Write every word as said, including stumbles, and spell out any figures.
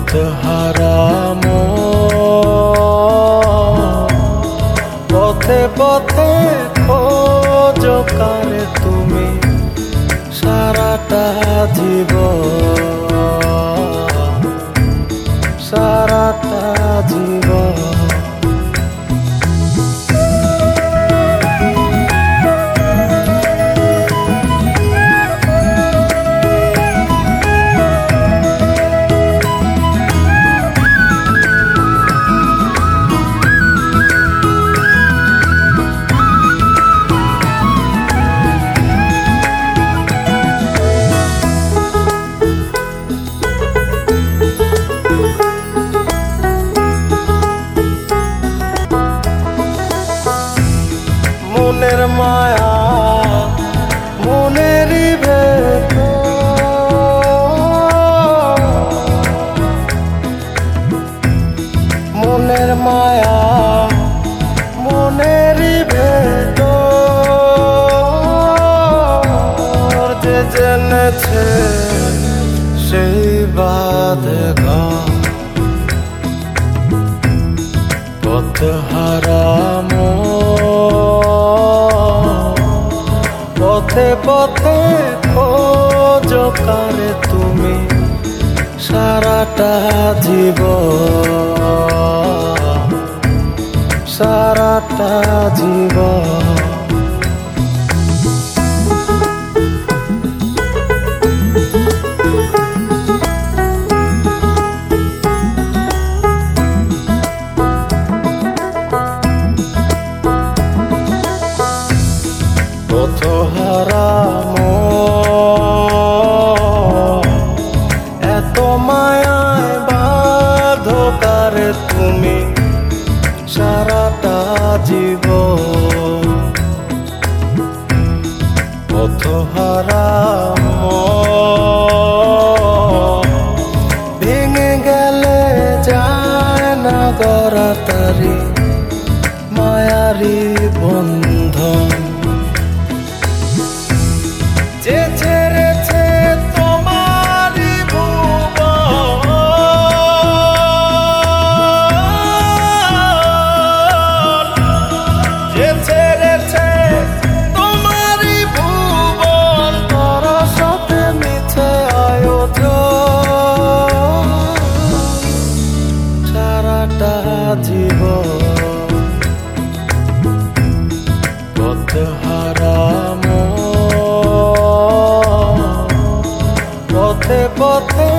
পথহারা মন, পথে পথে খোঁজো কারে তুমি সারাটা জীবন, সারাটা জীবন। মনের মায়া মনেরই ভেতর, মনের মায়া মনেরই ভেতর, যে জেনেছে সেই বাঁধে ঘর। পথহারা পথে পথে খোঁজো কারে তুমি সারাটা জীবন, সারাটা জীবন। পথহারা মন, এত মায়ায় বাঁধো কারে তুমি সারাটা জীবন। পথহারা মন, ভেঙে গেলে যায় না গড়া তারি মায়ারি বন্ধন। যে ছেড়েছে তোমারি ভুবন, যে ছেড়েছে তোমারি ভুবন, পরশতে মিছে আয়োজন, সারাটা জীবন। পথহারা মন, পথে পথে